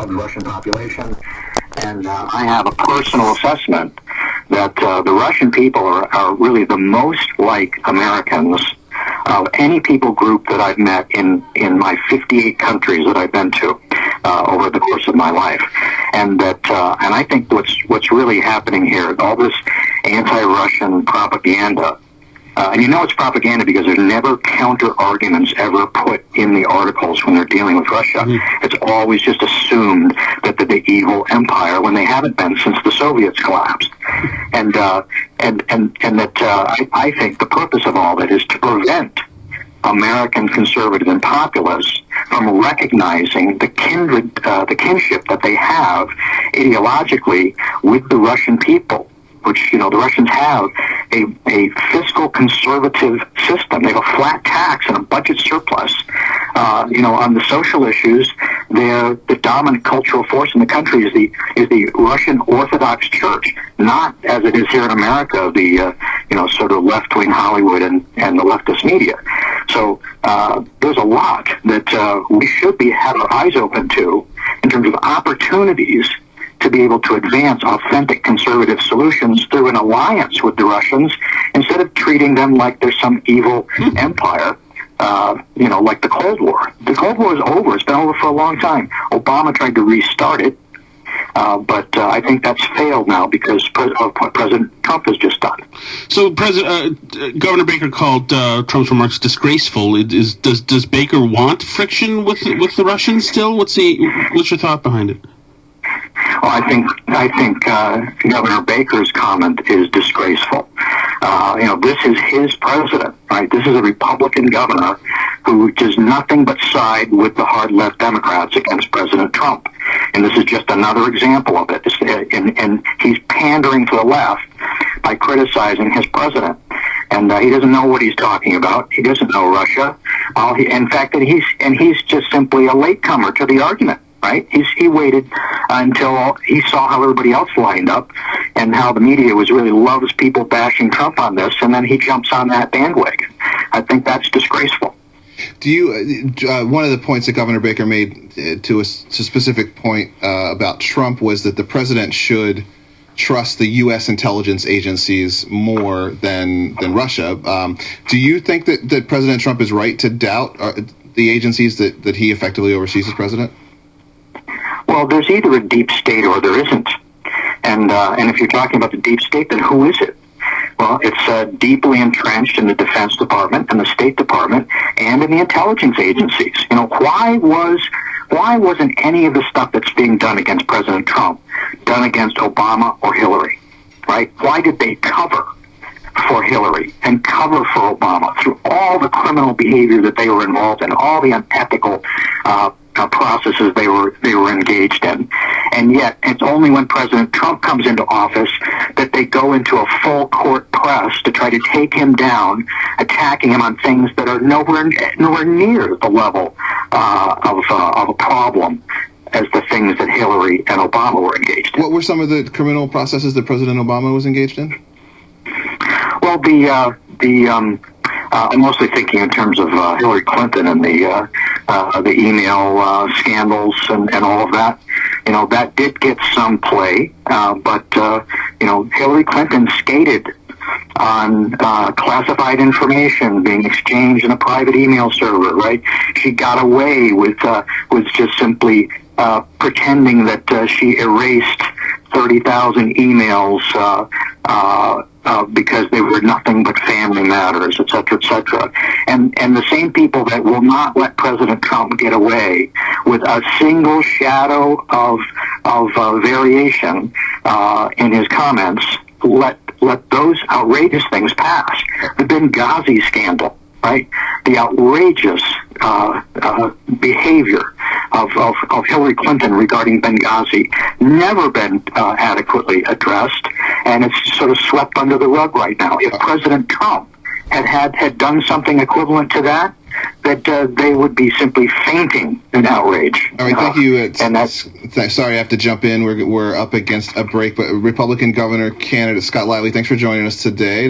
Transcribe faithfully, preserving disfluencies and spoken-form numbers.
of the Russian population. And uh, I have a personal assessment that uh, the Russian people are, are really the most like Americans of any people group that I've met in, in my fifty-eight countries that I've been to uh, over the course of my life. And that, uh, and I think what's what's really happening here, all this anti-Russian propaganda, uh, and you know it's propaganda because there's never counter-arguments ever put in the articles when they're dealing with Russia. Mm-hmm. It's always just assumed that they're the evil empire when they haven't been since the Soviets collapsed. And uh, and and and that uh, I, I think the purpose of all that is to prevent American conservatives and populists from recognizing the kindred, uh, the kinship that they have ideologically with the Russian people, which, you know, the Russians have a, a fiscal conservative system. They have a flat tax and a budget surplus. Uh, you know, on the social issues, they're the dominant cultural force in the country is the is the Russian Orthodox Church, not as it is here in America, the uh, you know sort of left-wing Hollywood and, and the leftist media. So uh, there's a lot that uh, we should be have our eyes open to in terms of opportunities to be able to advance authentic conservative solutions through an alliance with the Russians instead of treating them like they're some evil empire, uh, you know, like the Cold War. The Cold War is over. It's been over for a long time. Obama tried to restart it, uh, but uh, I think that's failed now because pres- of what President Trump has just done. So President, uh, Governor Baker called uh, Trump's remarks disgraceful. It is, does, does Baker want friction with, with the Russians still? What's, the, what's your thought behind it? Well, I think I think uh, Governor Baker's comment is disgraceful. Uh, you know, this is his president, right? This is a Republican governor who does nothing but side with the hard left Democrats against President Trump, and this is just another example of it. And, and he's pandering to the left by criticizing his president, and uh, he doesn't know what he's talking about. He doesn't know Russia. All he, in fact, that he's and he's just simply a latecomer to the argument. Right? He's, he waited until he saw how everybody else lined up and how the media was really loves people bashing Trump on this, and then he jumps on that bandwagon. I think that's disgraceful. Do you? Uh, one of the points that Governor Baker made to a, to a specific point uh, about Trump was that the president should trust the U S intelligence agencies more than than Russia. Um, do you think that, that President Trump is right to doubt uh, the agencies that, that he effectively oversees as president? Well, there's either a deep state or there isn't. And uh, and if you're talking about the deep state, then who is it? Well, it's uh, deeply entrenched in the Defense Department and the State Department and in the intelligence agencies. You know, why was why wasn't any of the stuff that's being done against President Trump done against Obama or Hillary? Right? Why did they cover for Hillary and cover for Obama through all the criminal behavior that they were involved in, all the unethical uh, Uh, processes they were they were engaged in, and yet it's only when President Trump comes into office that they go into a full court press to try to take him down, attacking him on things that are nowhere nowhere near the level uh, of uh, of a problem as the things that Hillary and Obama were engaged in. What were some of the criminal processes that President Obama was engaged in? Well, the uh, the um, uh, I'm mostly thinking in terms of uh, Hillary Clinton and the uh, uh, the email uh, scandals and, and all of that. You know, that did get some play, uh, but uh, you know, Hillary Clinton skated on uh, classified information being exchanged in a private email server. Right? She got away with uh, with just simply uh, pretending that uh, she erased thirty thousand emails uh, uh, uh, because they were nothing but family matters, et cetera, et cetera. And, and the same people that will not let President Trump get away with a single shadow of, of uh, variation uh, in his comments, let, let those outrageous things pass. The Benghazi scandal, right? The outrageous uh, uh, behavior of, of, of Hillary Clinton regarding Benghazi never been uh, adequately addressed, and it's sort of swept under the rug right now. If President Trump had had, had done something equivalent to that, that uh, they would be simply fainting in outrage. All right, thank uh, you. Uh, and that's th- sorry, I have to jump in. We're we're up against a break, but Republican governor candidate Scott Lively, thanks for joining us today.